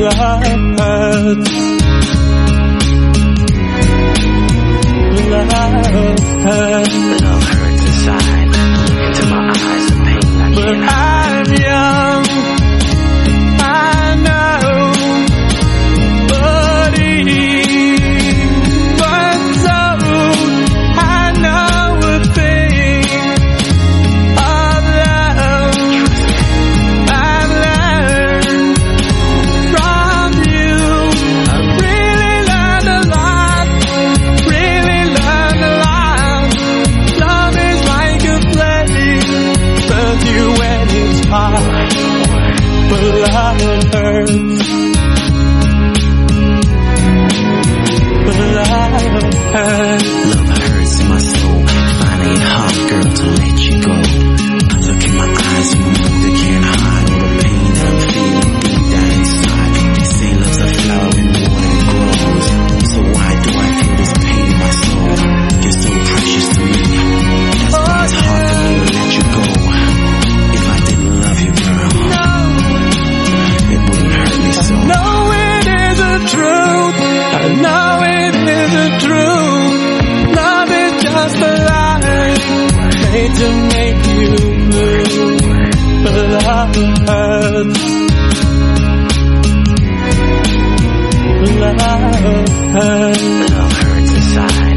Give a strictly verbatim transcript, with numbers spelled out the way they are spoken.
love hurts. Love hurts. Love hurts inside. Look into my eyes, the pain I But can't hide. I'm young, I know, but even so, I know a thing of love. I've learned from you. I really learned a lot, really learned a lot. Love is like a flame, burns you when it's hot, but love hurts. But love hurts. Love hurts in my soul. Finding it hard, girl, to let you go. I look in my eyes and you know they can't hide all the pain that I'm feeling deep down inside. They say love's a flower in water it grows. So why do I feel this pain in my soul? You're so precious to me. That's why it's hard for me to let you go. If I didn't love you, girl, it wouldn't hurt me so. No, it is the truth. I know it is the truth. Love is just a lie made to make you blue. But love hurts. Love hurts. Love hurts inside.